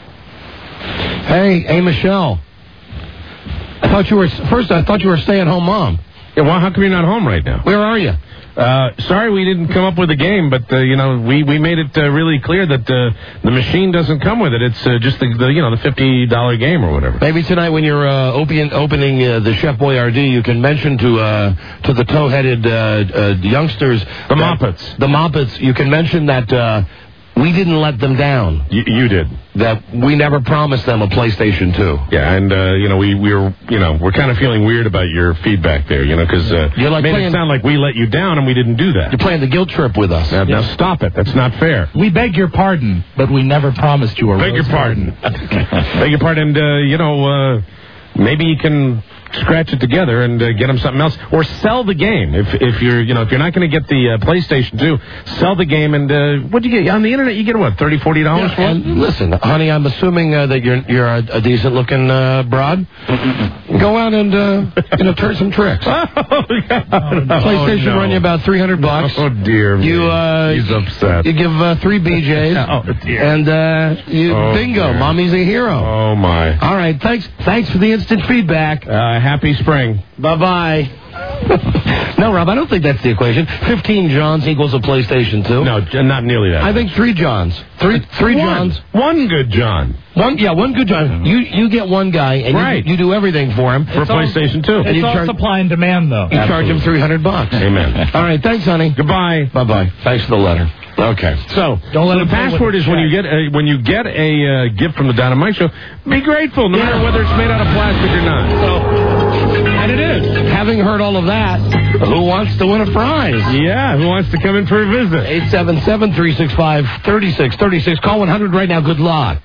Hey, Michelle. I thought you were a stay-at-home mom. Yeah, well, how come you're not home right now? Where are you? Sorry we didn't come up with a game, but, we made it really clear that the machine doesn't come with it. It's just the $50 game or whatever. Maybe tonight when you're opening the Chef Boyardee, you can mention to the tow-headed youngsters... The Moppets. The Moppets, you can mention that... we didn't let them down. You did. That we never promised them a PlayStation 2. Yeah, and we're kind of feeling weird about your feedback there, because it made it sound like we let you down and we didn't do that. You're playing the guilt trip with us. Now stop it. That's not fair. We beg your pardon, but we never promised you a Beg your pardon. Beg your pardon, and maybe you can scratch it together and get them something else, or sell the game. If you're not going to get the PlayStation 2, sell the game. And what'd you get on the internet? You get what, $30, $40 for it? Listen, honey, I'm assuming that you're a decent looking broad. Go out and turn some tricks. PlayStation run you about $300. Oh dear, he's upset. You give 3 BJs. Oh dear. And bingo, dear. Mommy's a hero. Oh my. All right, thanks for the instant feedback. Happy spring. Bye-bye. No, Rob, I don't think that's the equation. 15 Johns equals a PlayStation 2. No, not nearly that. I think 3 Johns. Three Johns. One good John. One good John. You get one guy, and you do everything for him. For PlayStation 2. It's all supply and demand, though. You charge him $300. Amen. All right, thanks, honey. Goodbye. Bye-bye. Thanks for the letter. Okay, so the password is when you get a gift from the Don and Mike Show, be grateful, no matter whether it's made out of plastic or not. And it is. Having heard all of that, who wants to win a prize? Yeah, who wants to come in for a visit? 877-365-3636. Call 100 right now. Good luck.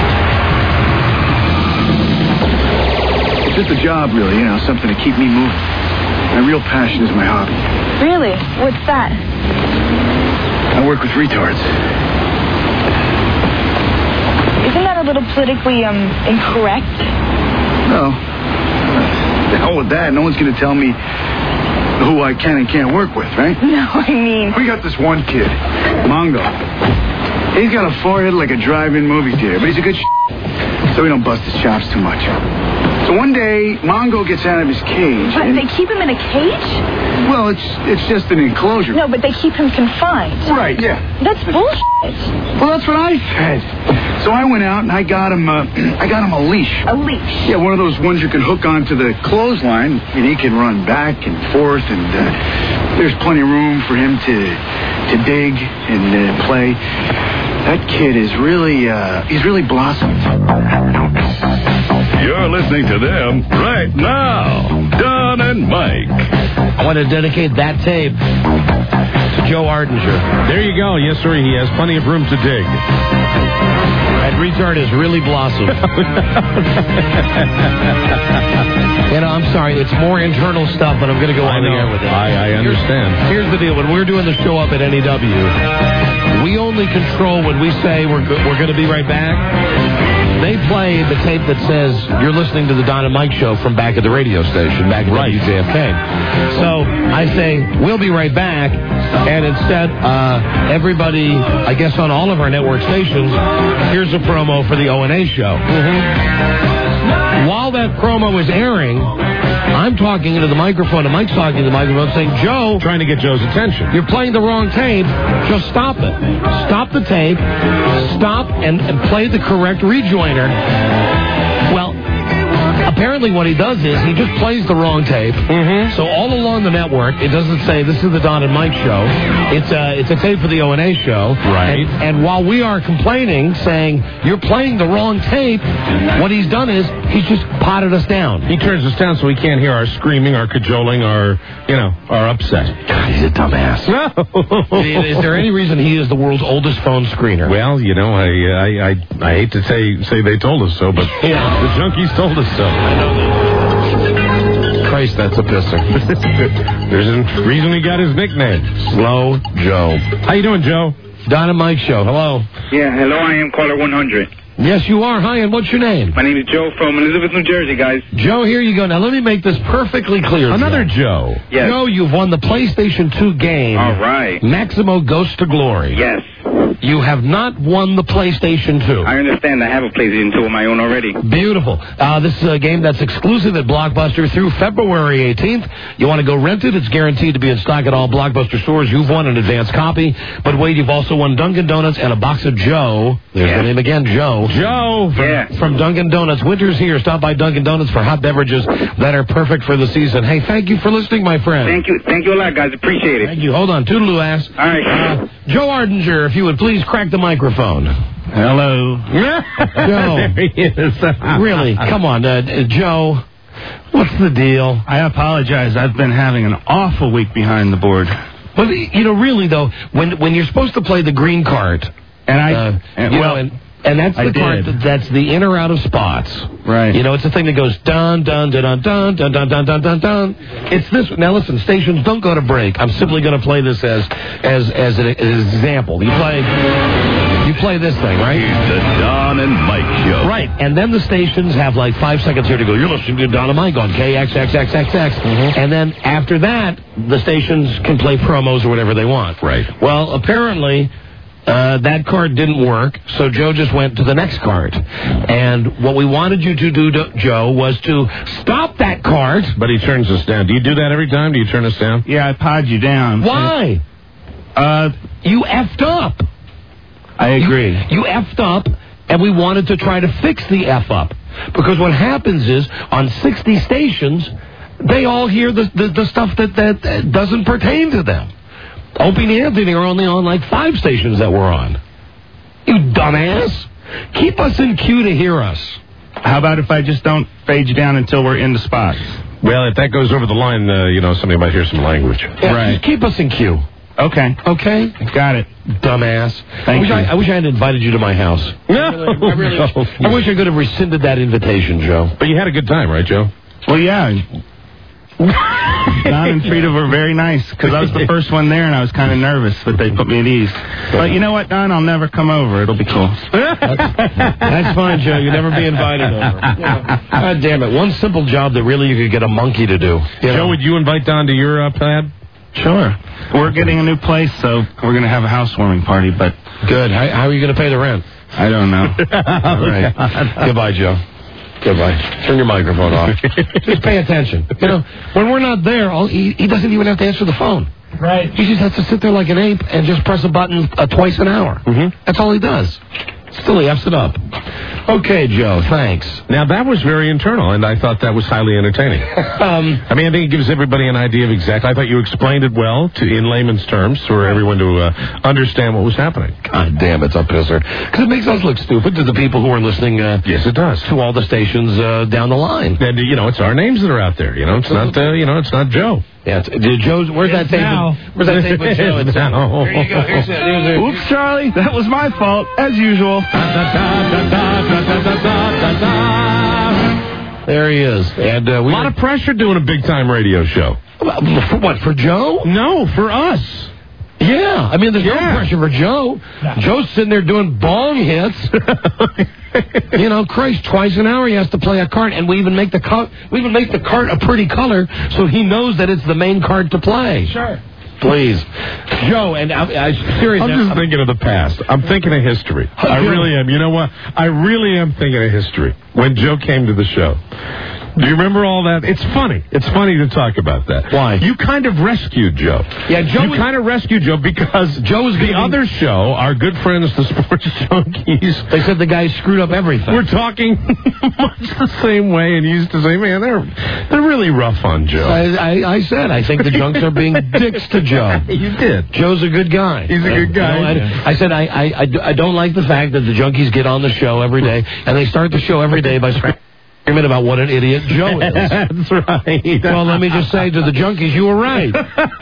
It's just a job, really, something to keep me moving. My real passion is my hobby. Really? What's that? I work with retards. Isn't that a little politically incorrect? No. The hell with that. No one's going to tell me who I can and can't work with, right? No, I mean... We got this one kid, Mongo. He's got a forehead like a drive-in movie theater, but he's a good so we don't bust his chops too much. So one day, Mongo gets out of his cage. What, they keep him in a cage? Well, it's just an enclosure. No, but they keep him confined. Right, yeah. That's bullshit. Well, that's what I said. So I went out and I got him a leash. A leash? Yeah, one of those ones you can hook onto the clothesline, and he can run back and forth, and there's plenty of room for him to dig and play. That kid is really, he's really blossomed. You're listening to them right now. Don and Mike. I want to dedicate that tape to Joe Ardinger. There you go. Yes, sir. He has plenty of room to dig. That retard is really blossomed. I'm sorry. It's more internal stuff, but I'm going to go on the air with it. I understand. Here's the deal. When we're doing the show up at NEW, we only control when we say we're going to be right back. They play the tape that says you're listening to the Don and Mike Show from back at the radio station, back at WJFK. So I say, we'll be right back. And instead, everybody, I guess on all of our network stations, here's a promo for the O&A show. While that promo is airing, I'm talking into the microphone, and Mike's talking to the microphone, saying, Joe... Trying to get Joe's attention. You're playing the wrong tape. Just stop it. Stop the tape. Stop and play the correct rejoiner. Well, apparently what he does is he just plays the wrong tape. So all along the network, it doesn't say, this is the Don and Mike Show. It's a tape for the O&A show. Right. And while we are complaining, saying, you're playing the wrong tape, what he's done is he's just potted us down. He turns us down so we can't hear our screaming, our cajoling, our upset. God, he's a dumbass. Is there any reason he is the world's oldest phone screener? Well, I hate to say they told us so, but the junkies told us so. I know that. Christ, that's a pisser. There's a reason he got his nickname. Slow Joe. How you doing, Joe? Don and Mike Show. Hello. Yeah, hello, I am caller 100. Yes, you are. Hi, and what's your name? My name is Joe from Elizabeth, New Jersey, guys. Joe, here you go. Now, let me make this perfectly clear. Another Joe. Yes. Joe, you've won the PlayStation 2 game. All right. Maximo Ghost to Glory. Yes. You have not won the PlayStation 2. I understand. I have a PlayStation 2 of my own already. Beautiful. This is a game that's exclusive at Blockbuster through February 18th. You want to go rent it? It's guaranteed to be in stock at all Blockbuster stores. You've won an advance copy. But wait, you've also won Dunkin' Donuts and a box of Joe. There's the name again, Joe. Joe. From Dunkin' Donuts. Winter's here. Stop by Dunkin' Donuts for hot beverages that are perfect for the season. Hey, thank you for listening, my friend. Thank you. Thank you a lot, guys. Appreciate it. Thank you. Hold on. Toodaloo ass. All right. Joe Ardinger, if you would please crack the microphone. Hello. Joe. There he is. Really? Come on, Joe. What's the deal? I apologize. I've been having an awful week behind the board. But, really, though, when you're supposed to play the green card... And that's the card that's the in or out of spots. Right. It's a thing that goes dun, dun, dun, dun, dun, dun, dun, dun, dun, dun, dun. It's this. Now, listen, stations, don't go to break. I'm simply going to play this as an example. You play this thing, right? It's the Don and Mike Show. Right. And then the stations have like 5 seconds here to go. You're listening to Don and Mike on KXXXXX. And then after that, the stations can play promos or whatever they want. Right. Well, apparently... that card didn't work, so Joe just went to the next card. And what we wanted you to do, Joe, was to stop that card. But he turns us down. Do you do that every time? Do you turn us down? Yeah, I pod you down. Why? You effed up. I agree. You effed up, and we wanted to try to fix the F up. Because what happens is, on 60 stations, they all hear the stuff that doesnn't pertain to them. Opie and Anthony are only on like 5 stations that we're on. You dumbass. Keep us in queue to hear us. How about if I just don't fade you down until we're in the spots? Well, if that goes over the line, somebody might hear some language. Yeah, right. Just keep us in queue. Okay. Okay? Got it. Dumbass. Thank you. I wish I had invited you to my house. No. I wish I could have rescinded that invitation, Joe. But you had a good time, right, Joe? Well, yeah. Don and Frida were very nice, because I was the first one there, and I was kind of nervous, but they put me at ease. But you know what, Don? I'll never come over. It'll be cool. That's fine, Joe. You'll never be invited over. God damn it. One simple job that really you could get a monkey to do. Joe, would you invite Don to your pad? Sure. We're getting a new place, so we're going to have a housewarming party, but... Good. How are you going to pay the rent? I don't know. All right. Goodbye, Joe. Goodbye. Turn your microphone off. Just pay attention. When we're not there, he doesn't even have to answer the phone. Right. He just has to sit there like an ape and just press a button twice an hour. Mm-hmm. That's all he does. Still, he F's it up. Okay, Joe, thanks. Now, that was very internal, and I thought that was highly entertaining. I think it gives everybody an idea of exactly. I thought you explained it well in layman's terms for everyone to understand what was happening. God damn, it's a pisser. Because it makes us look stupid to the people who are listening. Yes, it does. To all the stations down the line. And, it's our names that are out there. It's not, it's not Joe. Yeah, Joe's. Where's that tape? Where's that tape with Joe? It's now. Here you go. Here's Oops, Charlie. That was my fault, as usual. There he is. And a lot of pressure doing a big-time radio show. For what, for Joe? No, for us. Yeah. There's no pressure for Joe. No. Joe's sitting there doing bong hits. Christ, twice an hour he has to play a card, and we even make the card a pretty color so he knows that it's the main card to play. Sure. Please. Joe, and I seriously... I'm just thinking of the past. I'm thinking of history. I really am. You know what? I really am thinking of history. When Joe came to the show. Do you remember all that? It's funny. It's funny to talk about that. Why? You kind of rescued Joe. Yeah, Joe. You kind of rescued Joe because Joe's the other show, our good friends, the Sports Junkies. They said the guy screwed up everything. We're talking much the same way, and he used to say, "Man, they're really rough on Joe." I said I think the junks are being dicks to Joe. You did. Joe's a good guy. He's a good guy. I said I don't like the fact that the junkies get on the show every day, and they start the show every day by screaming about what an idiot Joe is. That's right. Well, let me just say to the junkies, you were right.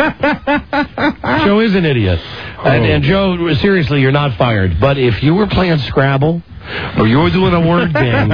Joe is an idiot. And Joe, seriously, you're not fired. But if you were playing Scrabble or you were doing a word game, then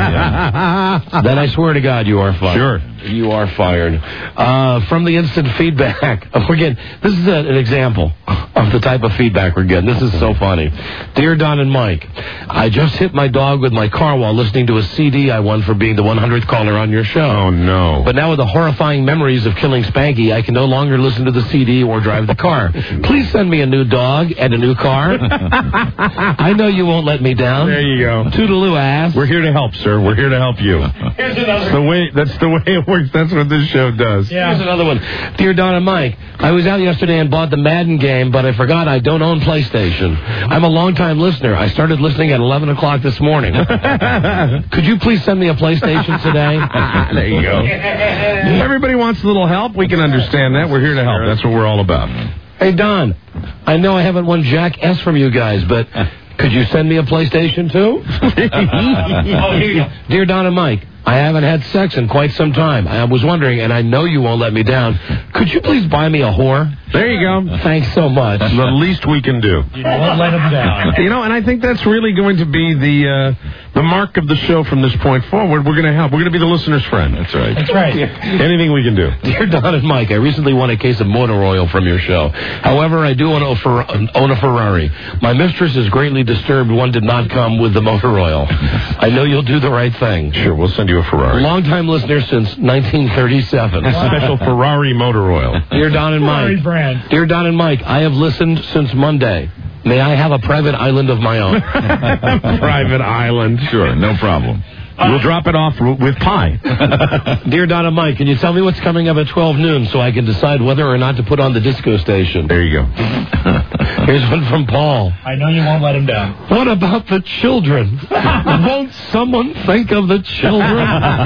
I swear to God you are fired. Sure. You are fired. From the instant feedback, again, this is an example of the type of feedback we're getting. This is so funny. Dear Don and Mike, I just hit my dog with my car while listening to a CD I won for being the 100th caller on your show. Oh, no. But now with the horrifying memories of killing Spanky, I can no longer listen to the CD or drive the car. Please send me a new dog and a new car. I know you won't let me down. There you go. Toodaloo ass. We're here to help, sir. We're here to help you. Here's another. That's the way it works. That's what this show does. Yeah. Here's another one. Dear Don and Mike, I was out yesterday and bought the Madden game, but I forgot I don't own PlayStation. I'm a long-time listener. I started listening at 11 o'clock this morning. Could you please send me a PlayStation today? There you go. Everybody wants a little help. We can understand that. We're here to help. That's what we're all about. Hey, Don, I know I haven't won Jack S from you guys, but could you send me a PlayStation too? Oh, here you go. Dear Don and Mike, I haven't had sex in quite some time. I was wondering, and I know you won't let me down, could you please buy me a whore? There you go. Thanks so much. That's the least we can do. You won't let him down. And I think that's really going to be the mark of the show from this point forward. We're going to help. We're going to be the listener's friend. That's right. That's right. Anything we can do. Dear Don and Mike, I recently won a case of motor oil from your show. However, I do own a Ferrari. My mistress is greatly disturbed one did not come with the motor oil. I know you'll do the right thing. Sure, we'll send you a Ferrari. Long-time listener since 1937. Wow. Special Ferrari motor oil. Dear Don and Mike. Ferrari brand. Dear Don and Mike, I have listened since Monday. May I have a private island of my own? Private island. Sure, no problem. We'll drop it off with pie. Dear Don and Mike, can you tell me what's coming up at 12 noon so I can decide whether or not to put on the disco station? There you go. Here's one from Paul. I know you won't let him down. What about the children? Won't someone think of the children?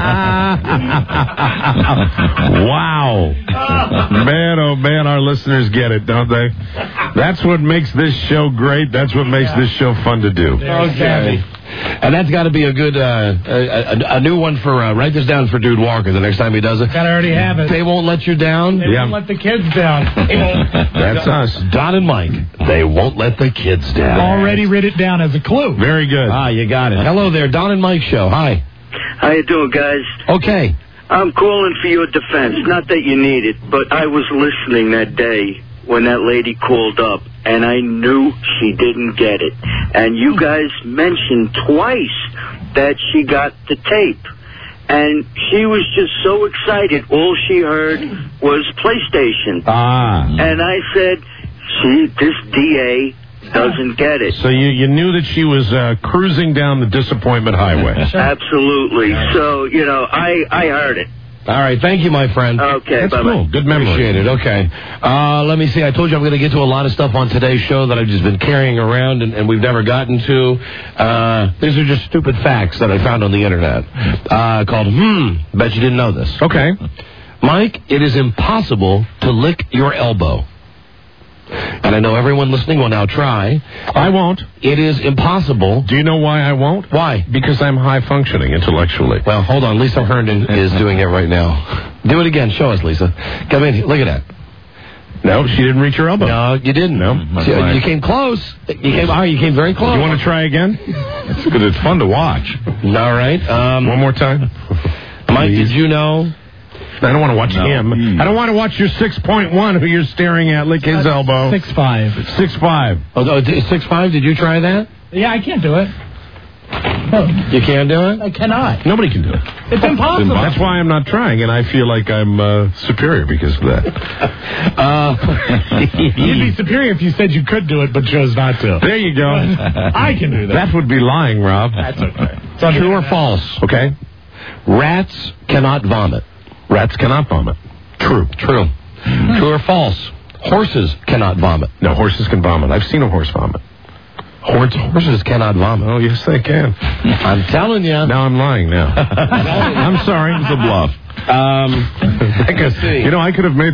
Wow. Man, oh man, our listeners get it, don't they? That's what makes this show great. That's what makes this show fun to do. Okay. And that's got to be a good, a new one for, write this down for Dude Walker the next time he does it. I already have it. They won't let you down? They won't let the kids down. That's us. Don and Mike, they won't let the kids down. Already writ it down as a clue. Very good. Ah, you got it. Hello there, Don and Mike Show. Hi. How you doing, guys? Okay. I'm calling for your defense. Not that you need it, but I was listening that day when that lady called up, and I knew she didn't get it. And you guys mentioned twice that she got the tape. And she was just so excited. All she heard was PlayStation. And I said, see, this DA doesn't get it. So you knew that she was cruising down the disappointment highway. Absolutely. So, you know, I heard it. All right, thank you, my friend. Okay, That's bye-bye. cool. Good memory. Appreciate it. Okay. Let me see. I told you I'm going to get to a lot of stuff on today's show that I've just been carrying around and we've never gotten to. These are just stupid facts that I found on the internet called, bet you didn't know this. Okay. Mike, it is impossible to lick your elbow. And I know everyone listening will now try. I won't. It is impossible. Do you know why I won't? Why? Because I'm high functioning intellectually. Well, hold on. Lisa Herndon is doing it right now. Do it again. Show us, Lisa. Come in here. Look at that. No, she didn't reach her elbow. No, you didn't. No. You came close. You came very close. You want to try again? It's good. It's fun to watch. All right. One more time. Mike, did you know? I don't want to watch him. I don't want to watch your 6.1 who you're staring at lick his elbow. 6'5". 6'5". Oh, 6'5"? Did you try that? Yeah, I can't do it. You can't do it? I cannot. Nobody can do it. It's impossible. That's why I'm not trying, and I feel like I'm superior because of that. You'd be superior if you said you could do it but chose not to. There you go. I can do that. That would be lying, Rob. That's okay. True or false? Okay. Rats cannot vomit. Rats cannot vomit. True. True. True or false? Horses cannot vomit. No, horses can vomit. I've seen a horse vomit. Horses cannot vomit. Oh, yes, they can. I'm telling you. Now I'm lying now. I'm sorry. It's a bluff. I can see. You know, I could have made